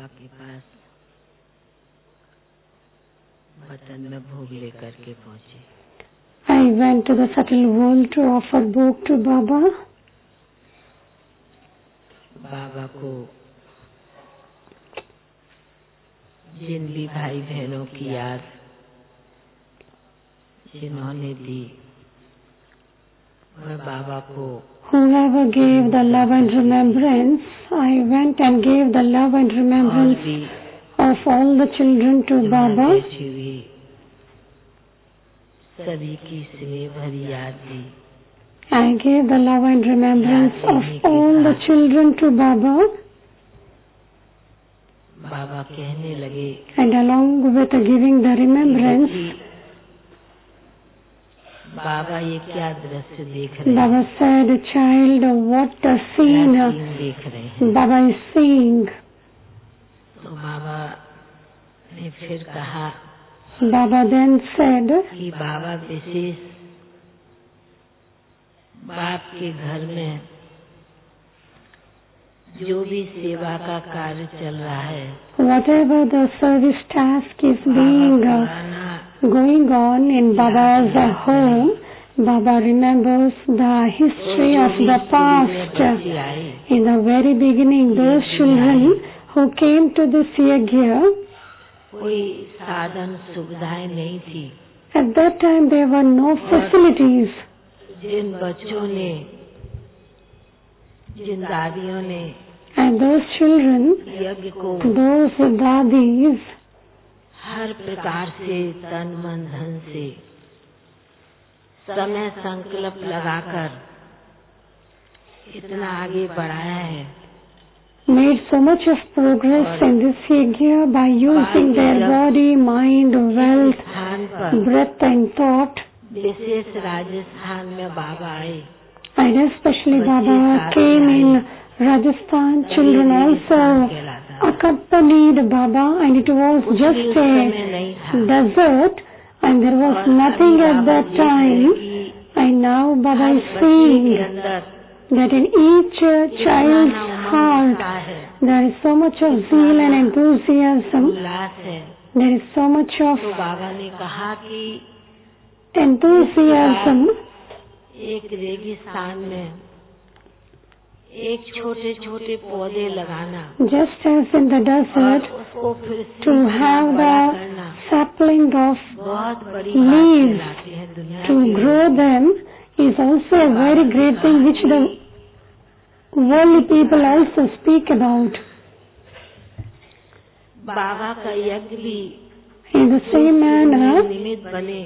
बाबा के पास बटन में भोग लेकर के पहुंचे। I went to the subtle world to offer bhog to Baba. बाबा को जिन भी भाई बहनों की याद जिन्होंने दी, मैं बाबा को Whoever gave the love and remembrance, I went and gave the love and remembrance of all the children to Baba. सभी की स्नेह भरी याद दी। I gave the love and remembrance of all the children to Baba. बाबा कहने लगे, and along with giving the remembrance, बाबा ये क्या दृश्य देख रहे हैं? Baba said, child, what a scene देख रहे हैं? Baba is seeing. तो बाबा ने फिर कहा, Baba then said कि बाबा विशेष बाप के घर में जो भी सेवा का कार्य चल रहा है, whatever the service task is being going on in Baba's home, Baba remembers the history of the past. In the very beginning, those children who came to this yajna, कोई साधन सुविधाएं नहीं थी। At that time there were no facilities. जिन बच्चों ने, जिन दादियों ने and those children, यज्ञ को those dadis, हर प्रकार से तन मन धन से समय संकल्प लगाकर इतना आगे बढ़ाया है, made so much of progress in this yajna by using their body, mind, wealth, breath and thought. विशेष राजस्थान में बाबा आए, And especially Baba came in Rajasthan. Children also accompanied Baba, and it was just a desert and there was nothing at that time. And now Baba is seeing that in each child's heart there is so much of zeal and enthusiasm. There is so much of तो बाबा ने कहा कि enthusiasm. एक रेगिस्तान में एक छोटे छोटे पौधे लगाना, Just as in the desert, उसको फिर to have the sapling of बहुत बड़ी leaves बात है दुनिया to grow them is also a very great thing which the worldly people also speak about. बाबा का यज्ञ भी In the same manner, निमित्त बने,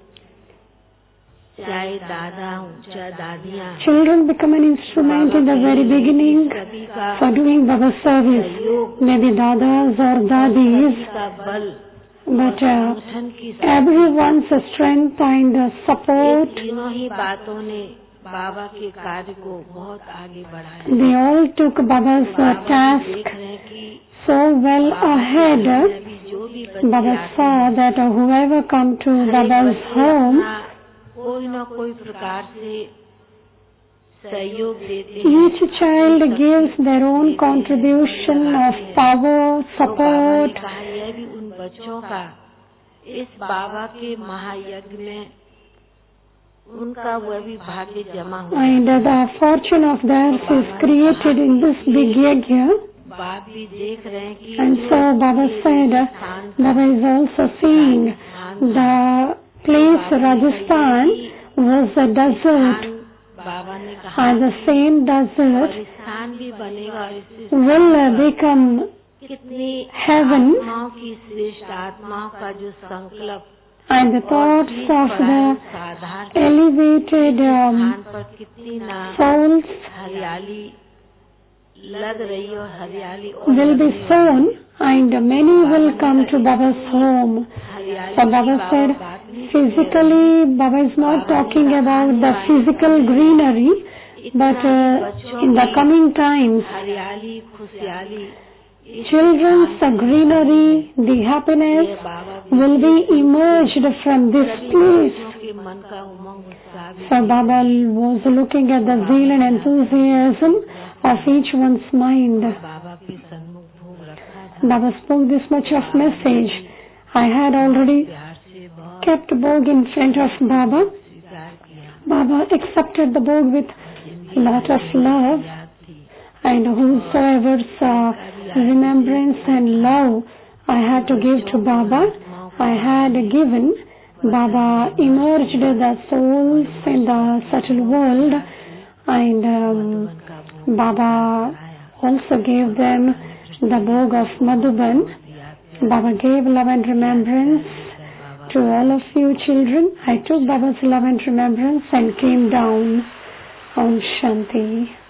चाहे दादा हो चाहे दादियाँ, children become an instrument in the very beginning for doing Baba's service. Maybe dadas or dadis, का बल but संगठन की everyone's strength and support, तीनों ही बातों ने बाबा के कार्य को बहुत आगे बढ़ाया। they all took Baba's task देख रहे हैं कि so well ahead. जो भी Baba saw that whoever come to Baba's home, कोई न कोई प्रकार से सहयोग देते हैं। each child gives their own contribution of power, support. यह भी उन बच्चों का इस बाबा के महायज्ञ में उनका वह भी भाग्य जमा हुआ। And the fortune of theirs is created in this big yajna. बाप भी देख रहे हैं कि And so Baba said, Baba is also seeing the place Rajasthan was a desert, बाबा ने कहा and the same desert स्थान भी बनेगा और इस will become कितनी heaven, आत्माओं की श्रेष्ठ आत्माओं का जो संकल्प and the thoughts of the elevated स्थान पर कितनी ना souls हरियाली लग रही और हरियाली और will be sown, and many will come to Baba's home. So Baba said, physically, Baba is not talking about the physical greenery, but in the coming times, हरियाली खुशहाली children's greenery, the happiness will be emerged from this place. के मन का उमंग उत्साह भी So Baba was looking at the zeal and enthusiasm of each one's mind. बाबा के सन्मुख भोग रखा था। Baba spoke this much of message. I had already प्यार से बहुत kept bhog in front of Baba. स्वीकार किया। Baba accepted the bhog with lot of love, याद थी। and whosoever's remembrance and love I had to give to Baba, I had given. Baba emerged the souls in the subtle world, and Baba also gave them the bhog of Madhuban. Baba gave love and remembrance to all of you children. I took Baba's love and remembrance and came down. Om Shanti.